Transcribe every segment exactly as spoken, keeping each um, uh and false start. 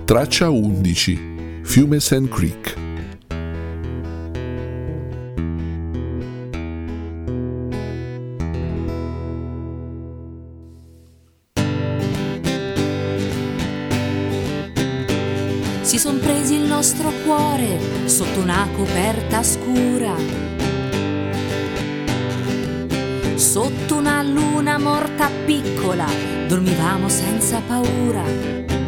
Traccia undici. Fiume Sand Creek. Si son presi il nostro cuore sotto una coperta scura, sotto una luna morta piccola, dormivamo senza paura.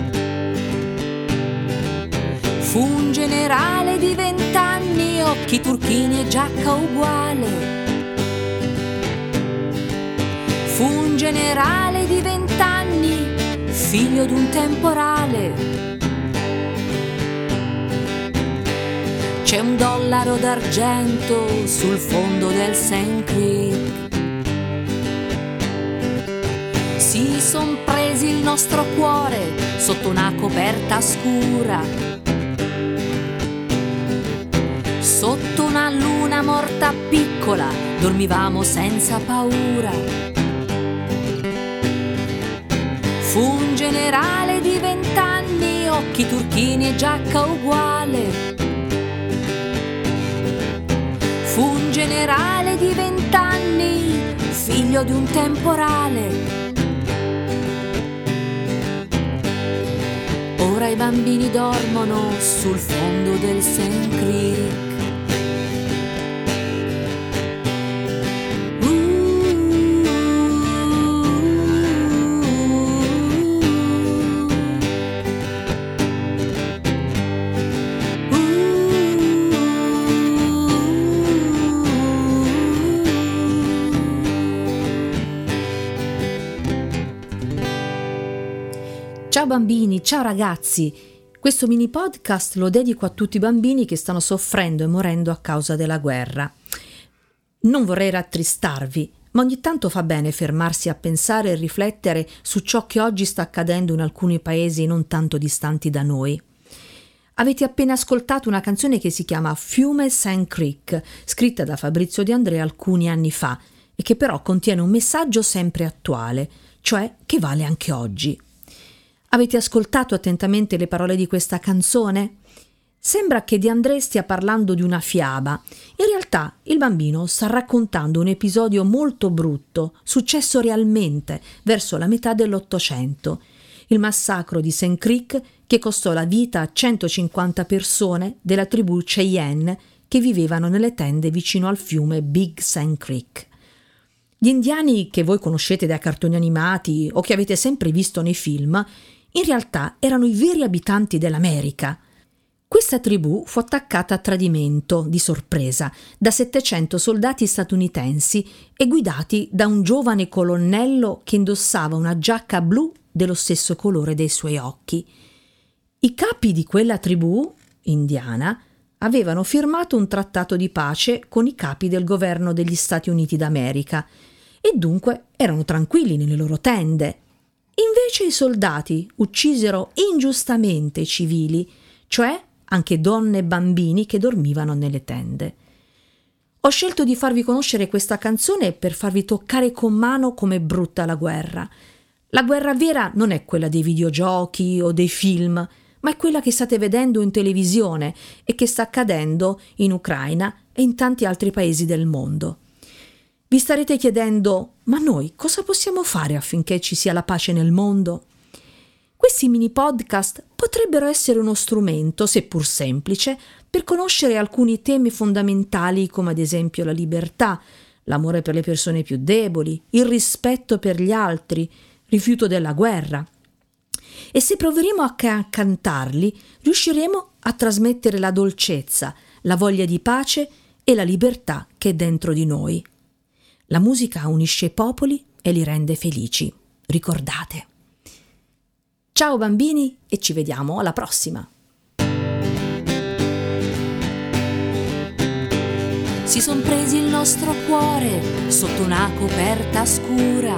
Fu un generale di vent'anni, occhi turchini e giacca uguale. Fu un generale di vent'anni, figlio d'un temporale. C'è un dollaro d'argento sul fondo del Sand Creek. Si son presi il nostro cuore sotto una coperta scura, sotto una luna morta piccola, dormivamo senza paura. Fu un generale di vent'anni, occhi turchini e giacca uguale. Fu un generale di vent'anni, figlio di un temporale. Ora i bambini dormono sul fondo del Sand Creek. Ciao bambini, ciao ragazzi! Questo mini podcast lo dedico a tutti i bambini che stanno soffrendo e morendo a causa della guerra. Non vorrei rattristarvi, ma ogni tanto fa bene fermarsi a pensare e riflettere su ciò che oggi sta accadendo in alcuni paesi non tanto distanti da noi. Avete appena ascoltato una canzone che si chiama Fiume Sand Creek, scritta da Fabrizio De André alcuni anni fa e che però contiene un messaggio sempre attuale, cioè che vale anche oggi. Avete ascoltato attentamente le parole di questa canzone? Sembra che De André stia parlando di una fiaba. In realtà il bambino sta raccontando un episodio molto brutto, successo realmente verso la metà dell'Ottocento. Il massacro di Sand Creek che costò la vita a centocinquanta persone della tribù Cheyenne che vivevano nelle tende vicino al fiume Big Sand Creek. Gli indiani che voi conoscete dai cartoni animati o che avete sempre visto nei film in realtà erano i veri abitanti dell'America. Questa tribù fu attaccata a tradimento, di sorpresa, da settecento soldati statunitensi e guidati da un giovane colonnello che indossava una giacca blu dello stesso colore dei suoi occhi. I capi di quella tribù, indiana, avevano firmato un trattato di pace con i capi del governo degli Stati Uniti d'America e dunque erano tranquilli nelle loro tende. Invece i soldati uccisero ingiustamente i civili, cioè anche donne e bambini che dormivano nelle tende. Ho scelto di farvi conoscere questa canzone per farvi toccare con mano com'è brutta la guerra. La guerra vera non è quella dei videogiochi o dei film, ma è quella che state vedendo in televisione e che sta accadendo in Ucraina e in tanti altri paesi del mondo. Vi starete chiedendo, ma noi cosa possiamo fare affinché ci sia la pace nel mondo? Questi mini podcast potrebbero essere uno strumento, seppur semplice, per conoscere alcuni temi fondamentali come ad esempio la libertà, l'amore per le persone più deboli, il rispetto per gli altri, rifiuto della guerra. E se proveremo a ca- cantarli, riusciremo a trasmettere la dolcezza, la voglia di pace e la libertà che è dentro di noi. La musica unisce i popoli e li rende felici. Ricordate. Ciao bambini e ci vediamo alla prossima. Si son presi il nostro cuore sotto una coperta scura,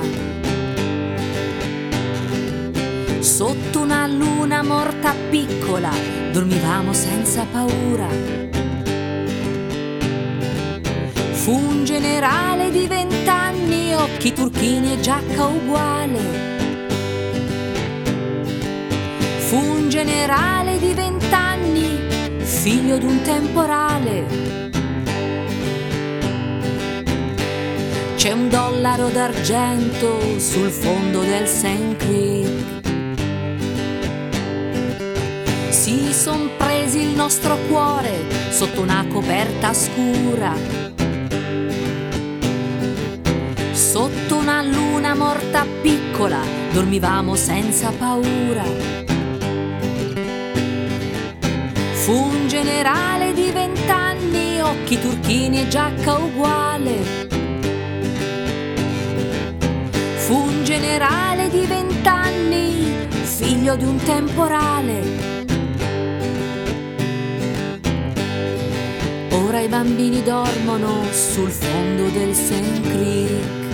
sotto una luna morta piccola, dormivamo senza paura. Fu un generale di vent'anni, occhi turchini e giacca uguale. Fu un generale di vent'anni, figlio d'un temporale. C'è un dollaro d'argento sul fondo del Sand Creek. Si son presi il nostro cuore sotto una coperta scura, sotto una luna morta piccola dormivamo senza paura. Fu un generale di vent'anni, occhi turchini e giacca uguale. Fu un generale di vent'anni, figlio di un temporale. Ora i bambini dormono sul fondo del Sand Creek.